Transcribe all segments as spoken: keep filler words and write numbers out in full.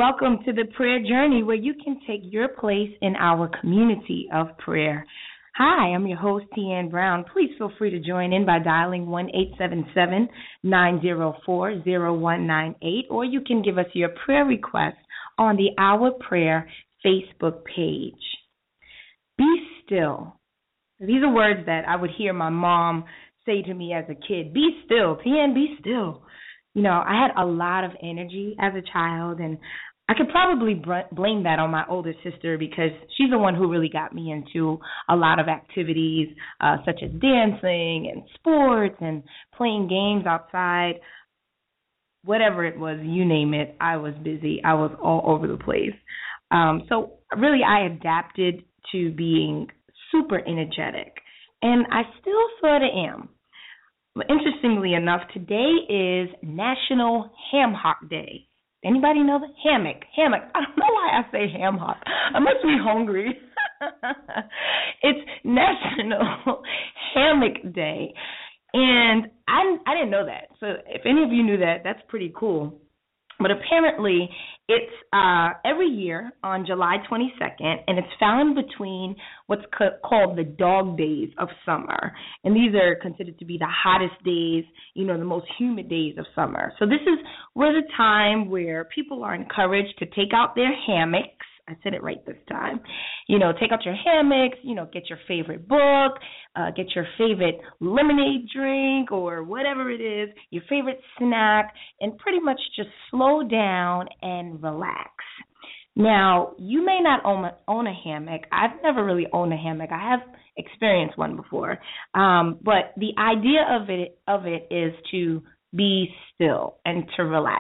welcome to the prayer journey where you can take your place in our community of prayer. Hi, I'm your host, Tian Brown. Please feel free to join in by dialing one eight seven seven, nine zero four, zero one nine eight, or you can give us your prayer request on the Our Prayer Facebook page. Be still. These are words that I would hear my mom say to me as a kid. Be still, Tian, be still. You know, I had a lot of energy as a child, and I could probably br- blame that on my older sister because she's the one who really got me into a lot of activities uh, such as dancing and sports and playing games outside. Whatever it was, you name it, I was busy. I was all over the place. Um, so really I adapted to being super energetic, and I still sort of am. Interestingly enough, today is National Ham Hock Day. Anybody know the hammock? Hammock. I don't know why I say ham hock. I must be hungry. It's National Hammock Day. And I, I didn't know that. So if any of you knew that, that's pretty cool. But apparently it's uh, every year on July twenty-second, and it's found between what's co- called the dog days of summer. And these are considered to be the hottest days, you know, the most humid days of summer. So this is where the time where people are encouraged to take out their hammocks. I said it right this time. You know, take out your hammocks, you know, get your favorite book, uh, get your favorite lemonade drink or whatever it is, your favorite snack, and pretty much just slow down and relax. Now, you may not own a, own a hammock. I've never really owned a hammock. I have experienced one before. Um, but the idea of it of it is to be still and to relax.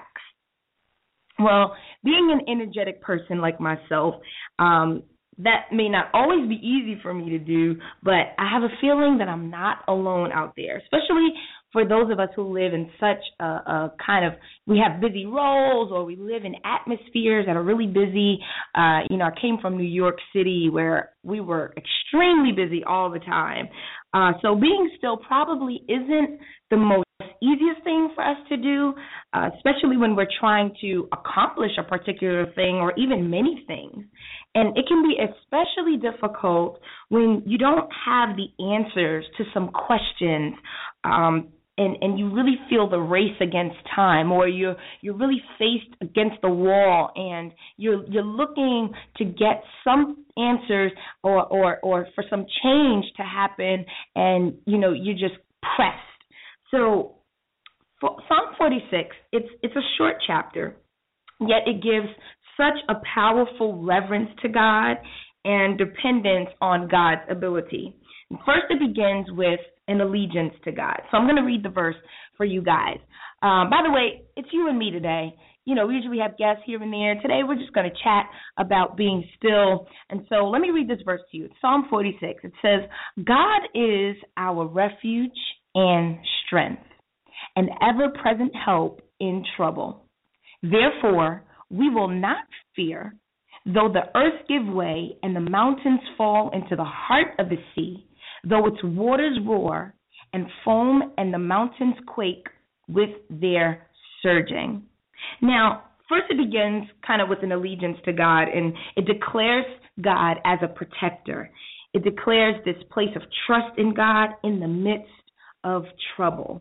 Well, being an energetic person like myself, um, that may not always be easy for me to do, but I have a feeling that I'm not alone out there, especially for those of us who live in such a, a kind of, we have busy roles or we live in atmospheres that are really busy. Uh, you know, I came from New York City where we were extremely busy all the time. Uh, so being still probably isn't the most easiest thing for us to do, uh, especially when we're trying to accomplish a particular thing or even many things. And it can be especially difficult when you don't have the answers to some questions, um, and, and you really feel the race against time, or you're you're really faced against the wall, and you're you're looking to get some answers or or, or for some change to happen, and you know you're just pressed. So for Psalm forty-six, it's it's a short chapter, yet it gives such a powerful reverence to God and dependence on God's ability. First, it begins with an allegiance to God. So I'm going to read the verse for you guys. Um, by the way, it's you and me today. You know, we usually have guests here and there. Today, we're just going to chat about being still. And so let me read this verse to you. It's Psalm forty-six. It says, God is our refuge and strength, an ever-present help in trouble. Therefore, we will not fear, though the earth give way and the mountains fall into the heart of the sea, though its waters roar and foam and the mountains quake with their surging. Now, first it begins kind of with an allegiance to God, and it declares God as a protector. It declares this place of trust in God in the midst of trouble.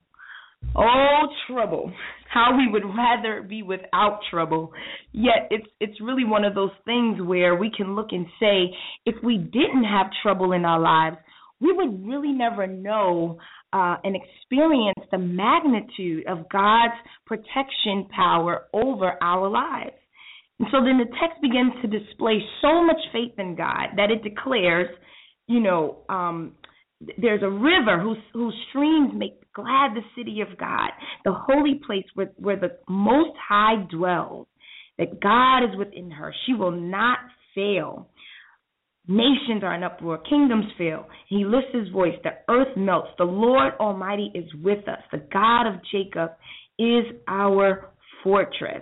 Oh, trouble. How we would rather be without trouble. Yet it's it's really one of those things where we can look and say, if we didn't have trouble in our lives, we would really never know uh, and experience the magnitude of God's protection power over our lives. And so then the text begins to display so much faith in God that it declares, you know, um, there's a river whose, whose streams make glad the city of God, the holy place where, where the Most High dwells, that God is within her. She will not fail. Nations are in uproar, kingdoms fail. He lifts his voice, the earth melts. The Lord Almighty is with us. The God of Jacob is our fortress.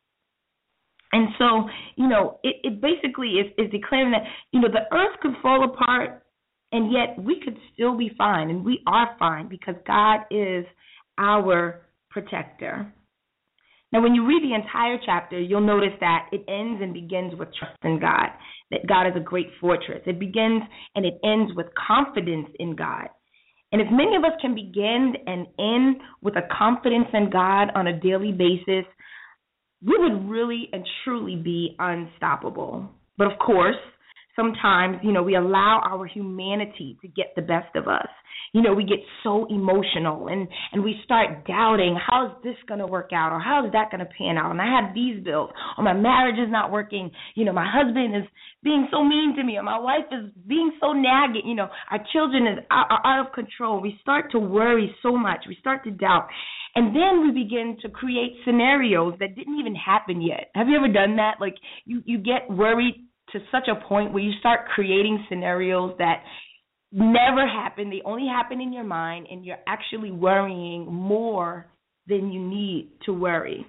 And so, you know, it, it basically is, is declaring that, you know, the earth could fall apart, and yet we could still be fine, and we are fine because God is our protector. Now, when you read the entire chapter, you'll notice that it ends and begins with trust in God, that God is a great fortress. It begins and it ends with confidence in God. And if many of us can begin and end with a confidence in God on a daily basis, we would really and truly be unstoppable. But of course, sometimes, you know, we allow our humanity to get the best of us. You know, we get so emotional and, and we start doubting, how is this going to work out, or how is that going to pan out? And I have these bills, or my marriage is not working. You know, my husband is being so mean to me, or my wife is being so nagging. You know, our children is out, are out of control. We start to worry so much. We start to doubt. And then we begin to create scenarios that didn't even happen yet. Have you ever done that? Like, you, you get worried to such a point where you start creating scenarios that never happen. They only happen in your mind, and you're actually worrying more than you need to worry.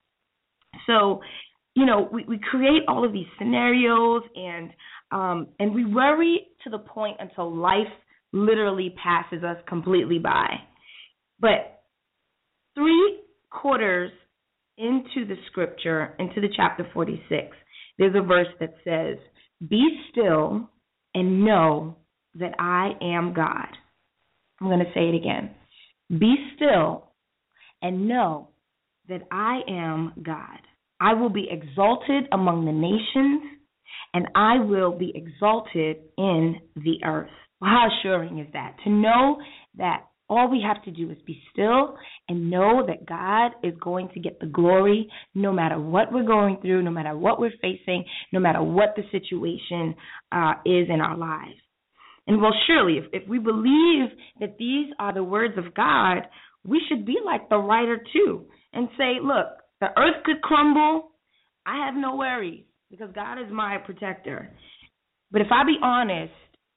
So, you know, we, we create all of these scenarios, and um, and we worry to the point until life literally passes us completely by. But three quarters into the scripture, into the chapter forty-six, there's a verse that says, "Be still and know that I am God." I'm going to say it again. Be still and know that I am God. I will be exalted among the nations, and I will be exalted in the earth. Well, how assuring is that? To know that all we have to do is be still and know that God is going to get the glory no matter what we're going through, no matter what we're facing, no matter what the situation uh, is in our lives. And well, surely, if, if we believe that these are the words of God, we should be like the writer too and say, look, the earth could crumble. I have no worries because God is my protector. But if I be honest,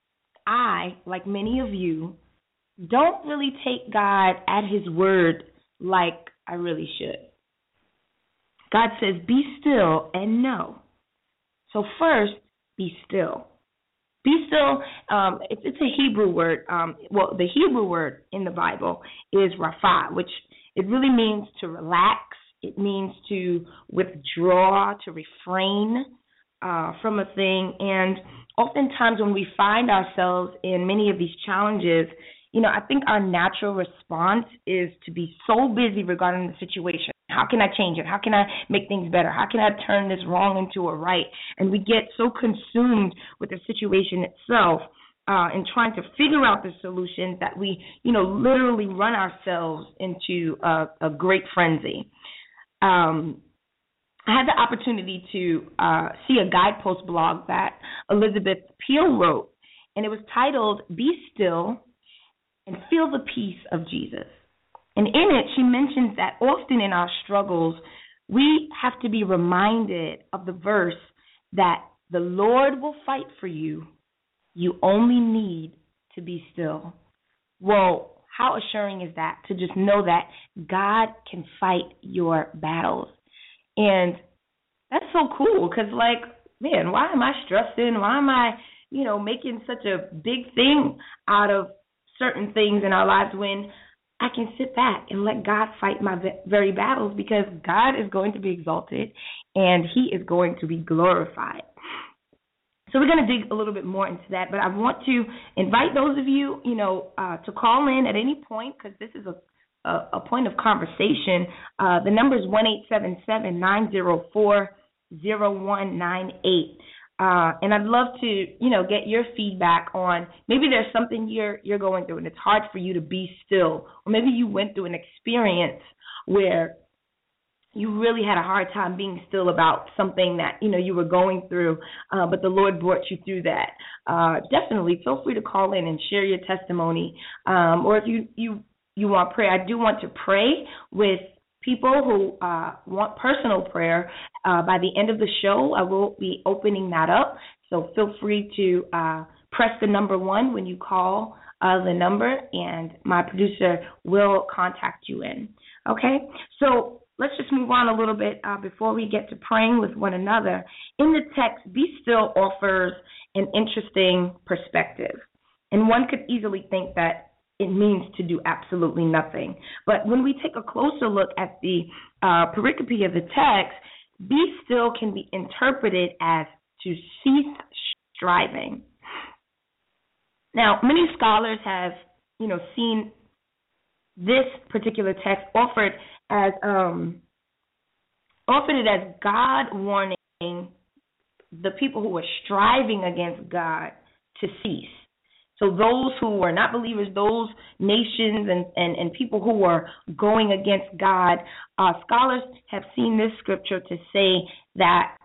I, like many of you, don't really take God at his word like I really should. God says, be still and know. So first, be still. Be still, um, it's, it's a Hebrew word. Um, well, the Hebrew word in the Bible is rapha, which it really means to relax. It means to withdraw, to refrain uh, from a thing. And oftentimes when we find ourselves in many of these challenges, you know, I think our natural response is to be so busy regarding the situation. How can I change it? How can I make things better? How can I turn this wrong into a right? And we get so consumed with the situation itself uh, and trying to figure out the solutions that we, you know, literally run ourselves into a, a great frenzy. Um, I had the opportunity to uh, see a guidepost blog that Elizabeth Peel wrote, and it was titled, "Be Still and Feel the Peace of Jesus." And in it, she mentions that often in our struggles, we have to be reminded of the verse that the Lord will fight for you. You only need to be still. Well, how assuring is that to just know that God can fight your battles? And that's so cool because, like, man, why am I stressing? Why am I, you know, making such a big thing out of certain things in our lives when I can sit back and let God fight my very battles, because God is going to be exalted and he is going to be glorified. So we're going to dig a little bit more into that, but I want to invite those of you, you know, uh, to call in at any point, because this is a, a, a point of conversation. Uh, the number is one eight seven seven, nine zero four, zero one nine eight. Uh, and I'd love to, you know, get your feedback on maybe there's something you're you're going through and it's hard for you to be still, or maybe you went through an experience where you really had a hard time being still about something that, you know, you were going through, uh, but the Lord brought you through that. Uh, definitely feel free to call in and share your testimony, um, or if you, you, you want prayer. I do want to pray with people who uh, want personal prayer. Uh, by the end of the show, I will be opening that up. So feel free to uh, press the number one when you call uh, the number, and my producer will contact you in. Okay? So let's just move on a little bit uh, before we get to praying with one another. In the text, Be Still offers an interesting perspective. And one could easily think that it means to do absolutely nothing. But when we take a closer look at the uh, pericope of the text, be still can be interpreted as to cease striving. Now, many scholars have, you know, seen this particular text offered as um, offered it as God warning the people who were striving against God to cease. So those who were not believers, those nations and, and, and people who were going against God, uh, scholars have seen this scripture to say that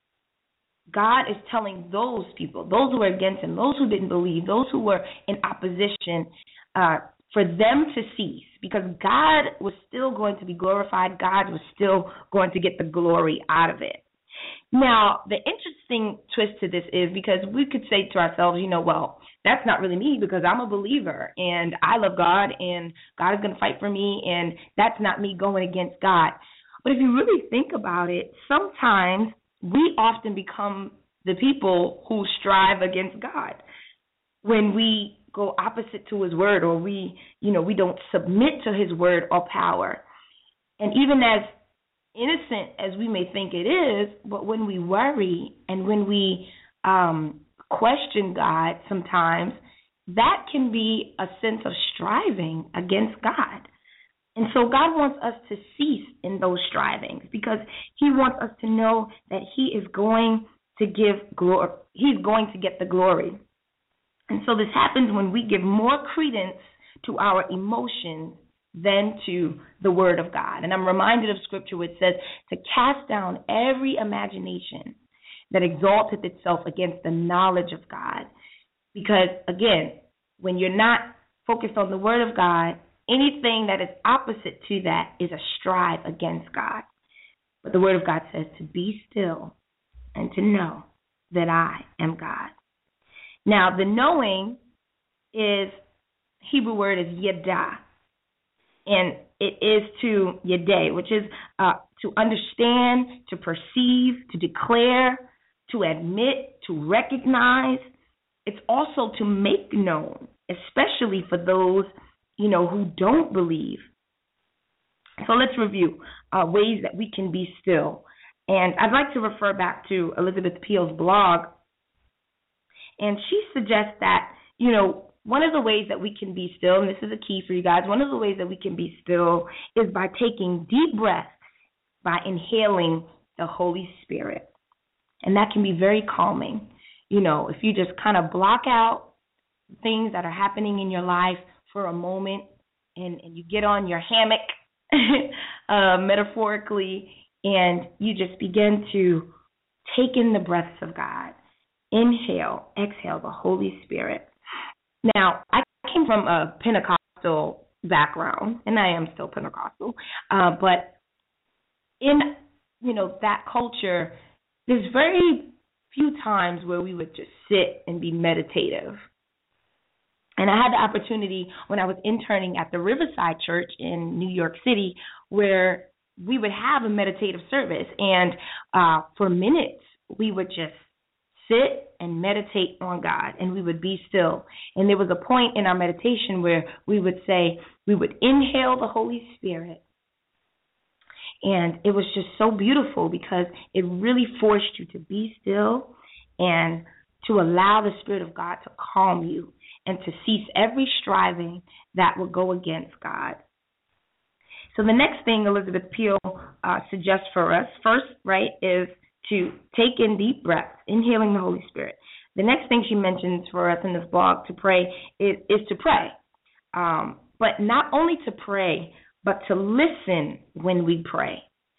God is telling those people, those who were against him, those who didn't believe, those who were in opposition, uh, for them to cease, because God was still going to be glorified. God was still going to get the glory out of it. Now, the interesting twist to this is because we could say to ourselves, you know, well, that's not really me because I'm a believer and I love God and God is going to fight for me and that's not me going against God. But if you really think about it, sometimes we often become the people who strive against God when we go opposite to his word, or we, you know, we don't submit to his word or power. And even as innocent as we may think it is, but when we worry and when we um, question God sometimes, that can be a sense of striving against God. And so God wants us to cease in those strivings because he wants us to know that he is going to give glory. He's going to get the glory. And so this happens when we give more credence to our emotions than to the word of God. And I'm reminded of scripture which says to cast down every imagination that exalteth itself against the knowledge of God. Because, again, when you're not focused on the word of God, anything that is opposite to that is a strive against God. But the word of God says to be still and to know that I am God. Now, the knowing is, Hebrew word is yada, and it is to yada, which is uh, to understand, to perceive, to declare, to admit, to recognize. It's also to make known, especially for those, you know, who don't believe. So let's review uh, ways that we can be still. And I'd like to refer back to Elizabeth Peel's blog. And she suggests that, you know, one of the ways that we can be still, and this is a key for you guys, one of the ways that we can be still is by taking deep breaths, by inhaling the Holy Spirit. And that can be very calming. You know, if you just kind of block out things that are happening in your life for a moment and, and you get on your hammock, uh, metaphorically, and you just begin to take in the breaths of God. Inhale, exhale the Holy Spirit. Now, I came from a Pentecostal background, and I am still Pentecostal, uh, but in, you know, that culture, there's very few times where we would just sit and be meditative. And I had the opportunity when I was interning at the Riverside Church in New York City where we would have a meditative service, and uh, for minutes we would just sit and meditate on God, and we would be still. And there was a point in our meditation where we would say, we would inhale the Holy Spirit. And it was just so beautiful because it really forced you to be still and to allow the Spirit of God to calm you and to cease every striving that will go against God. So the next thing Elizabeth Peel uh, suggests for us, first, right, is to take in deep breaths, inhaling the Holy Spirit. The next thing she mentions for us in this blog to pray is, is to pray. Um, but not only to pray, but to listen when we pray.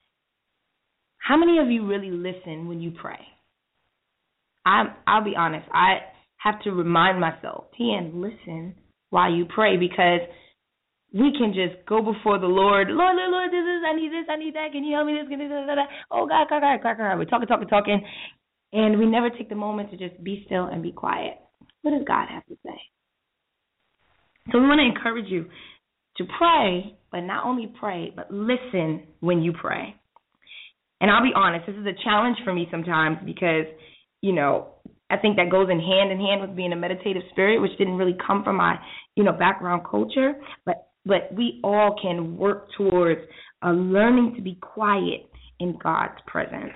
How many of you really listen when you pray? I'm, I'll be honest, I have to remind myself, Tian, listen while you pray, because we can just go before the Lord. Lord, Lord, Lord, this is, I need this, I need that. Can you help me? This, can you do that? Oh, God, God, God, God, God. We're talking, talking, talking. And we never take the moment to just be still and be quiet. What does God have to say? So we want to encourage you to pray, but not only pray, but listen when you pray. And I'll be honest, this is a challenge for me sometimes because, you know, I think that goes in hand in hand with being a meditative spirit, which didn't really come from my, you know, background culture. But But we all can work towards uh, learning to be quiet in God's presence.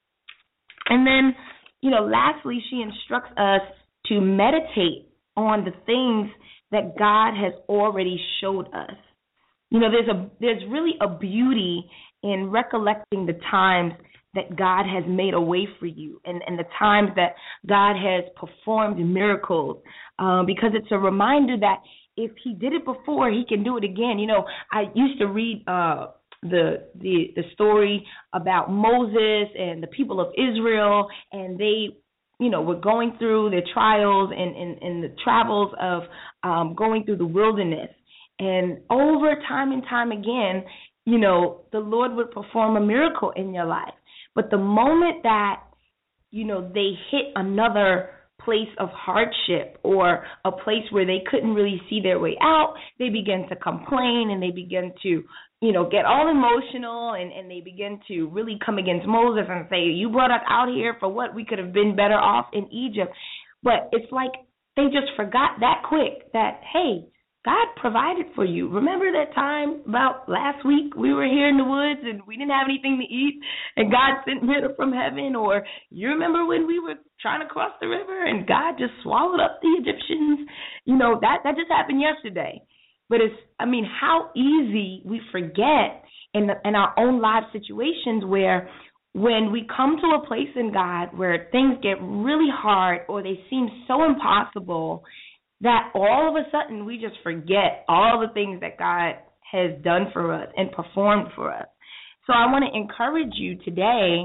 And then, you know, lastly, she instructs us to meditate on the things that God has already showed us. You know, there's a there's really a beauty in recollecting the times that God has made a way for you, and, and the times that God has performed miracles, uh, because it's a reminder that if he did it before, he can do it again. You know, I used to read uh, the, the the story about Moses and the people of Israel, and they, you know, were going through their trials and, and, and the travels of um, going through the wilderness. And over time and time again, you know, the Lord would perform a miracle in your life. But the moment that, you know, they hit another place of hardship or a place where they couldn't really see their way out, they began to complain and they began to, you know, get all emotional, and, and they began to really come against Moses and say, you brought us out here for what? We could have been better off in Egypt. But it's like they just forgot that quick that, hey, God provided for you. Remember that time about last week we were here in the woods and we didn't have anything to eat and God sent manna from heaven? Or you remember when we were trying to cross the river and God just swallowed up the Egyptians? You know, that, that just happened yesterday. But it's, I mean, how easy we forget in, the, in our own life situations where when we come to a place in God where things get really hard or they seem so impossible, that all of a sudden we just forget all the things that God has done for us and performed for us. So I want to encourage you today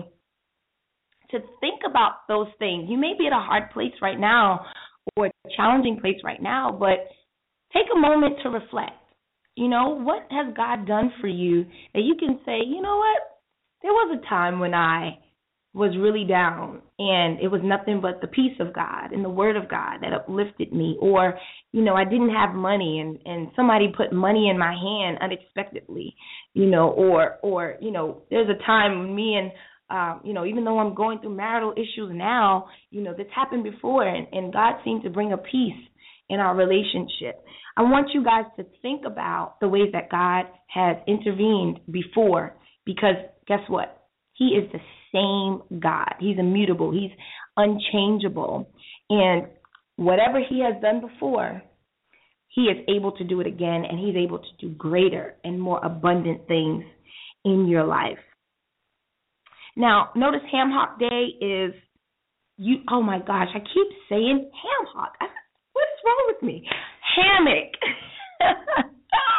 to think about those things. You may be at a hard place right now or a challenging place right now, but take a moment to reflect. You know, what has God done for you that you can say, you know what, there was a time when I was really down, and it was nothing but the peace of God and the word of God that uplifted me. Or, you know, I didn't have money, and, and somebody put money in my hand unexpectedly, you know, or, or you know, there's a time when me and, um, you know, even though I'm going through marital issues now, you know, this happened before, and, and God seemed to bring a peace in our relationship. I want you guys to think about the ways that God has intervened before, because guess what? He is the same God. He's immutable. He's unchangeable. And whatever he has done before, he is able to do it again, and he's able to do greater and more abundant things in your life. Now, notice Ham Hock Day is, you. oh my gosh, I keep saying ham hock. I, what is wrong with me? Hammock.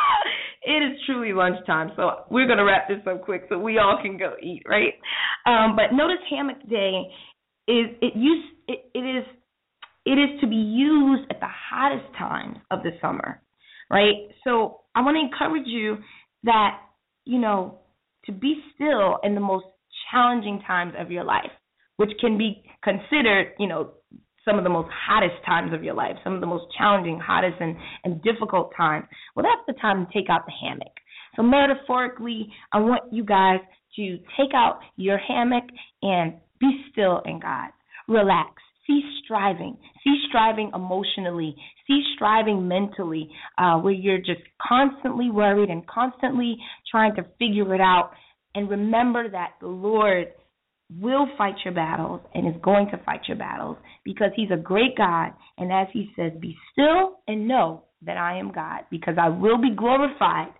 It is truly lunchtime, so we're going to wrap this up quick so we all can go eat, right? Um, but notice Hammock Day is it use it, it is it is to be used at the hottest times of the summer, right? So I want to encourage you that, you know, to be still in the most challenging times of your life, which can be considered, you know, some of the most hottest times of your life, some of the most challenging, hottest, and, and difficult times. Well, that's the time to take out the hammock. So metaphorically, I want you guys to take out your hammock and be still in God. Relax. Cease striving. Cease striving emotionally. Cease striving mentally, uh, where you're just constantly worried and constantly trying to figure it out. And remember that the Lord will fight your battles and is going to fight your battles, because he's a great God. And as he says, be still and know that I am God, because I will be glorified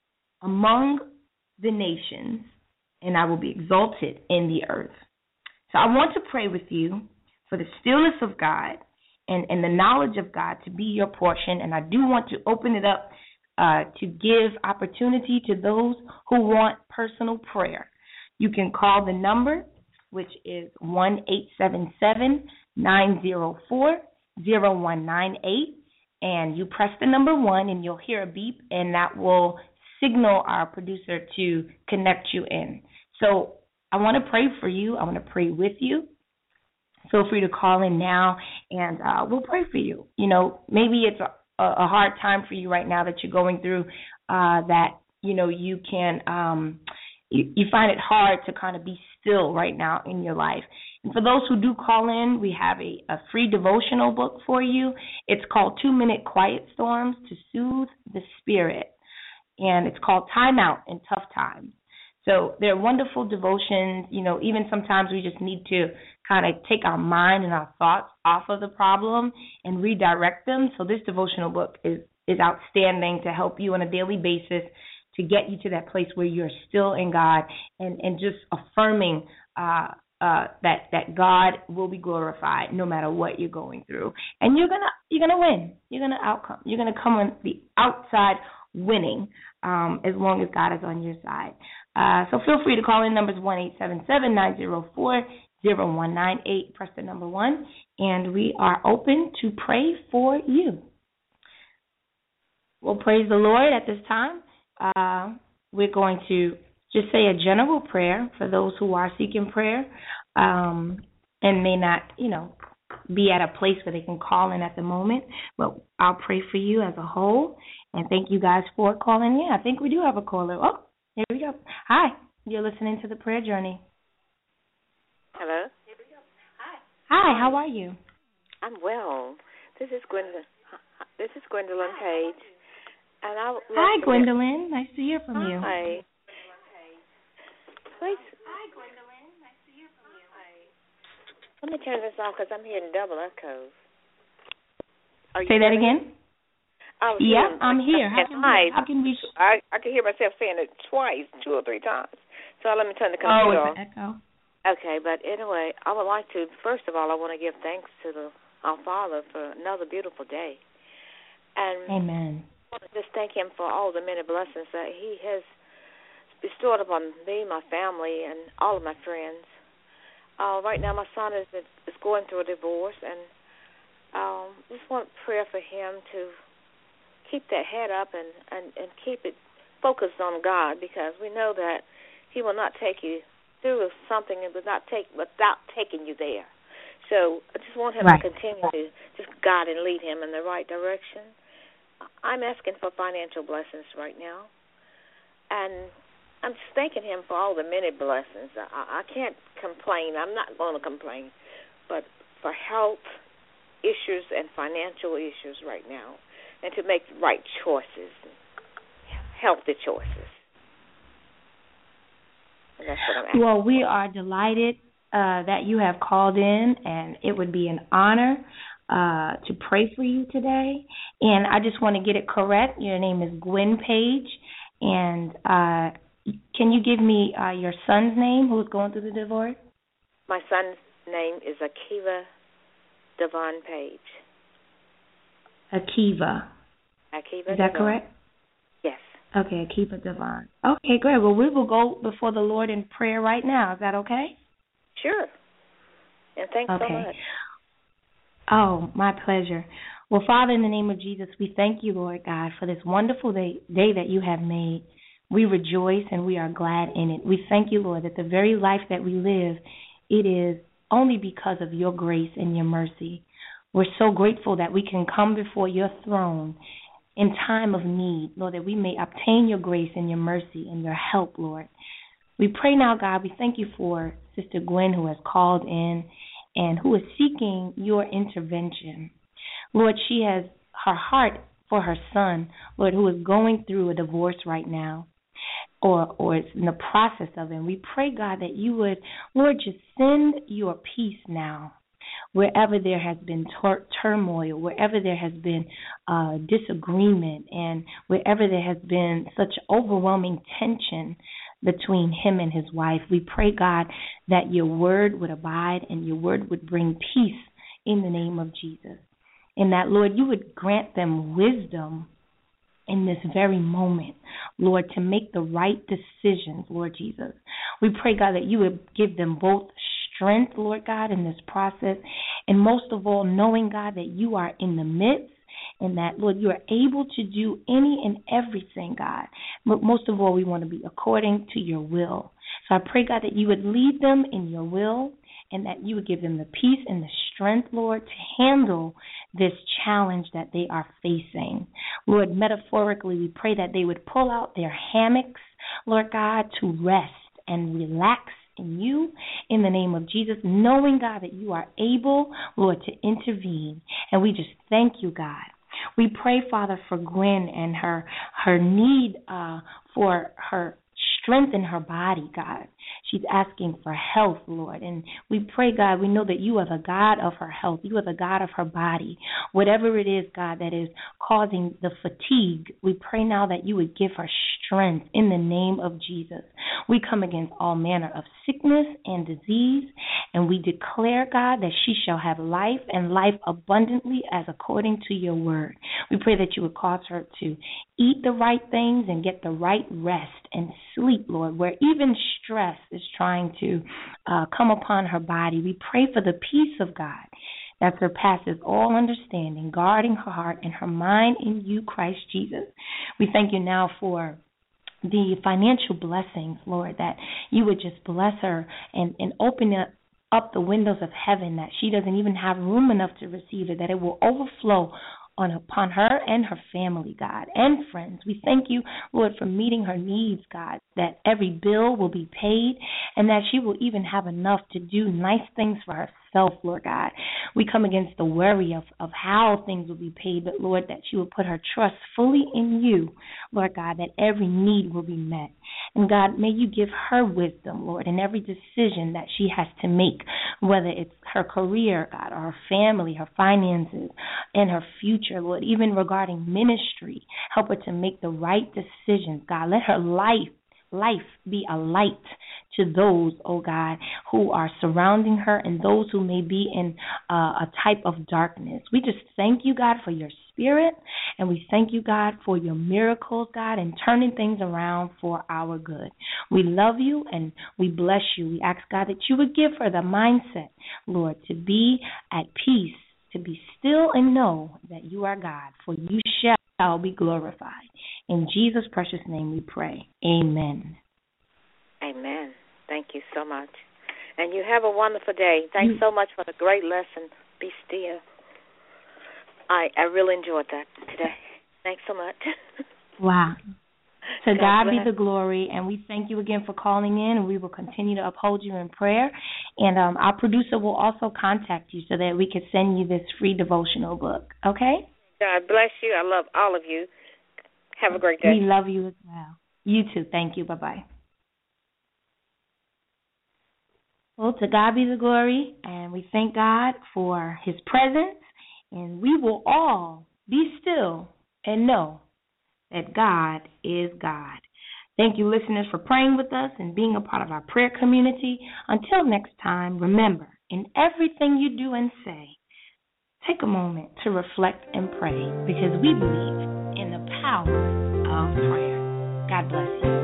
among the nations and I will be exalted in the earth. So I want to pray with you for the stillness of God and, and the knowledge of God to be your portion. And I do want to open it up uh, to give opportunity to those who want personal prayer. You can call the number, which is one eight seven seven, nine zero four, zero one nine eight, and you press the number one and you'll hear a beep, and that will signal our producer to connect you in. So I want to pray for you. I want to pray with you. Feel free to call in now, and uh, we'll pray for you. You know, maybe it's a, a hard time for you right now that you're going through, uh, that, you know, you can um, you, you find it hard to kind of be still right now in your life. And for those who do call in, we have a, a free devotional book for you. It's called Two Minute Quiet Storms to Soothe the Spirit. and it's called Time Out in Tough Times. So they're wonderful devotions. You know, even sometimes we just need to kind of take our mind and our thoughts off of the problem and redirect them. So this devotional book is, is outstanding to help you on a daily basis to get you to that place where you're still in God and, and just affirming uh, uh, that that God will be glorified no matter what you're going through. And you're gonna you're gonna win. You're gonna outcome. You're gonna come on the outside winning um, as long as God is on your side. Uh, so feel free to call in. Numbers one eight seven seven, nine zero four, zero one nine eight. Press the number one, and we are open to pray for you. We'll praise the Lord at this time. Uh, we're going to just say a general prayer for those who are seeking prayer um, and may not, you know, be at a place where they can call in at the moment. But I'll pray for you as a whole. And thank you guys for calling in. I think we do have a caller. Oh, here we go. Hi. You're listening to The Prayer Journey. Hello. Here we go. Hi. Hi, how are you? I'm well. This is Gwendolyn. This is Gwendolyn Page. And I Hi, Gwendolyn. Nice to hear from Hi. you. Hi. Please. Hi, Gwendolyn. Nice to hear from you. Hi. Let me turn this off because I'm hearing double echoes. Are Say that again? Oh, yeah, hearing, I'm here. How can, we, how can we? I, I can hear myself saying it twice, two or three times. So let me turn the Oh, computer it's off. an echo. Okay, but anyway, I would like to, first of all, I want to give thanks to the, our Father for another beautiful day. And Amen. I want to just thank Him for all the many blessings that He has bestowed upon me, my family, and all of my friends. Uh, right now, my son is is going through a divorce, and um, just want prayer for him to keep that head up and, and, and keep it focused on God, because we know that He will not take you through something and will not take without taking you there. So I just want Him right. to continue to just guide and lead him in the right direction. I'm asking for financial blessings right now, and I'm just thanking Him for all the many blessings. I, I can't complain. I'm not going to complain, but for health issues and financial issues right now, and to make right choices, healthy choices. And that's what I'm asking. Well, we are delighted uh, that you have called in, and it would be an honor uh, to pray for you today. And I just want to get it correct. Your name is Gwen Page, and uh, can you give me uh, your son's name who is going through the divorce? My son's name is Akiva Devon Page. Akiva. Akiva Is that Devon. correct? Yes. Okay, Akiva Devon. Okay, great. Well, we will go before the Lord in prayer right now. Is that okay? Sure. And thanks okay. so much. Oh, my pleasure. Well, Father, in the name of Jesus, we thank you, Lord God, for this wonderful day, day that you have made. We rejoice and we are glad in it. We thank you, Lord, that the very life that we live, it is only because of your grace and your mercy. We're so grateful that we can come before your throne in time of need, Lord, that we may obtain your grace and your mercy and your help, Lord. We pray now, God, we thank you for Sister Gwen, who has called in and who is seeking your intervention. Lord, she has her heart for her son, Lord, who is going through a divorce right now, or or is in the process of it. And we pray, God, that you would, Lord, just send your peace now. Wherever there has been tur- turmoil, wherever there has been uh, disagreement, and wherever there has been such overwhelming tension between him and his wife, we pray, God, that your word would abide and your word would bring peace in the name of Jesus. And that, Lord, you would grant them wisdom in this very moment, Lord, to make the right decisions, Lord Jesus. We pray, God, that you would give them both strength, Lord God, in this process, and most of all, knowing, God, that you are in the midst and that, Lord, you are able to do any and everything, God. But most of all, we want to be according to your will. So I pray, God, that you would lead them in your will and that you would give them the peace and the strength, Lord, to handle this challenge that they are facing. Lord, metaphorically, we pray that they would pull out their hammocks, Lord God, to rest and relax in you in the name of Jesus, knowing, God, that you are able, Lord, to intervene. And we just thank you, God, We pray, Father, for Gwen and her her need uh, for her strength in her body, God. She's asking for health, Lord. And we pray, God, we know that you are the God of her health. You are the God of her body. Whatever it is, God, that is causing the fatigue, we pray now that you would give her strength in the name of Jesus. We come against all manner of sickness and disease, and we declare, God, that she shall have life and life abundantly as according to your word. We pray that you would cause her to eat the right things and get the right rest and sleep, Lord, where even stress is trying to uh, come upon her body. We pray for the peace of God that surpasses all understanding, guarding her heart and her mind in you, Christ Jesus. We thank you now for the financial blessings, Lord, that you would just bless her and, and open up up the windows of heaven, that she doesn't even have room enough to receive it, that it will overflow on upon her and her family, God, and friends. We thank you, Lord, for meeting her needs, God, that every bill will be paid and that she will even have enough to do nice things for herself, Lord God. We come against the worry of, of how things will be paid, but, Lord, that she will put her trust fully in you, Lord God, that every need will be met. And, God, may you give her wisdom, Lord, in every decision that she has to make, whether it's her career, God, or her family, her finances, and her future, Lord, even regarding ministry. Help her to make the right decisions, God. Let her life, life be a light to those, oh God, who are surrounding her and those who may be in uh, a type of darkness. We just thank you, God, for your spirit, and we thank you, God, for your miracles, God, and turning things around for our good. We love you and we bless you. We ask, God, that you would give her the mindset, Lord, to be at peace, to be still and know that you are God, for you shall be glorified. In Jesus' precious name we pray. Amen. Amen. Thank you so much. And you have a wonderful day. Thanks so much for the great lesson. Be still. I, I really enjoyed that today. Thanks so much. Wow. To God God be bless. the glory, and we thank you again for calling in, and we will continue to uphold you in prayer. And um, our producer will also contact you so that we can send you this free devotional book, okay? God bless you. I love all of you. Have a great day. We love you as well. You too. Thank you. Bye-bye. Well, to God be the glory, and we thank God for his presence, and we will all be still and know that God is God. Thank you, listeners, for praying with us and being a part of our prayer community. Until next time, remember, in everything you do and say, take a moment to reflect and pray, because we believe in the power of prayer. God bless you.